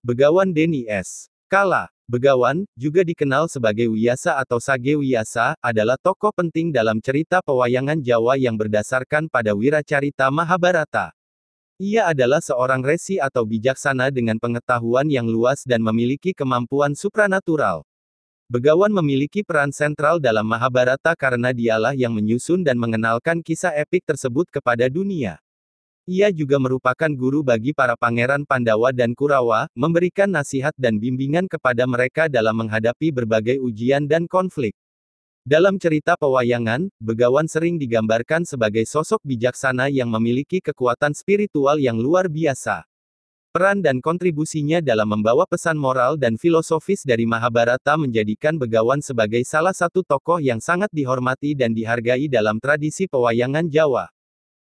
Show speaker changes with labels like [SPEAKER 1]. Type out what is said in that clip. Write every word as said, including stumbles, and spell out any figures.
[SPEAKER 1] Begawan Deni S. Kala. Begawan, juga dikenal sebagai Wiyasa atau Sage Wiyasa, adalah tokoh penting dalam cerita pewayangan Jawa yang berdasarkan pada Wiracarita Mahabharata. Ia adalah seorang resi atau bijaksana dengan pengetahuan yang luas dan memiliki kemampuan supranatural. Begawan memiliki peran sentral dalam Mahabharata karena dialah yang menyusun dan mengenalkan kisah epik tersebut kepada dunia. Ia juga merupakan guru bagi para pangeran Pandawa dan Kurawa, memberikan nasihat dan bimbingan kepada mereka dalam menghadapi berbagai ujian dan konflik. Dalam cerita pewayangan, Begawan sering digambarkan sebagai sosok bijaksana yang memiliki kekuatan spiritual yang luar biasa. Peran dan kontribusinya dalam membawa pesan moral dan filosofis dari Mahabharata menjadikan Begawan sebagai salah satu tokoh yang sangat dihormati dan dihargai dalam tradisi pewayangan Jawa.